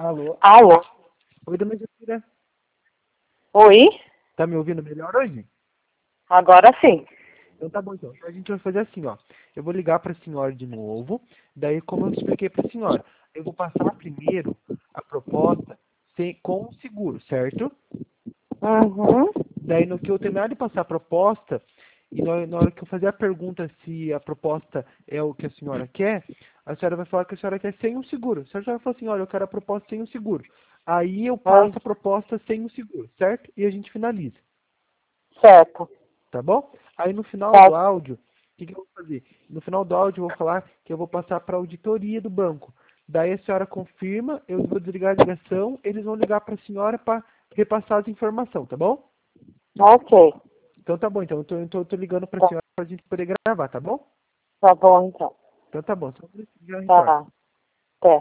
Alô? Alô? Oi, dona Jacira. Oi? Tá me ouvindo melhor hoje? Agora sim. Então tá bom, então. A gente vai fazer assim, ó. Eu vou ligar pra senhora de novo. Daí, como eu expliquei pra senhora, eu vou passar primeiro a proposta com o seguro, certo? Uhum. Daí, no que eu terminar de passar a proposta, e na hora que eu fazer a pergunta se a proposta é o que a senhora quer, a senhora vai falar que a senhora quer sem o seguro. Se a senhora falar assim, olha, eu quero a proposta sem o seguro. Aí eu passo Oi. a proposta sem o seguro, certo? E a gente finaliza, Certo. tá bom? Aí no final do Certo. áudio, o que eu vou fazer? No final do áudio eu vou falar que eu vou passar para a auditoria do banco. Daí a senhora confirma, eu vou desligar a ligação, eles vão ligar para a senhora para repassar as informações, tá bom? Ok. Então tá bom, então eu tô ligando pra Tá, senhora pra gente poder gravar, tá bom? tá bom então. Então tá bom, só um minutinho, já retorno. Tá.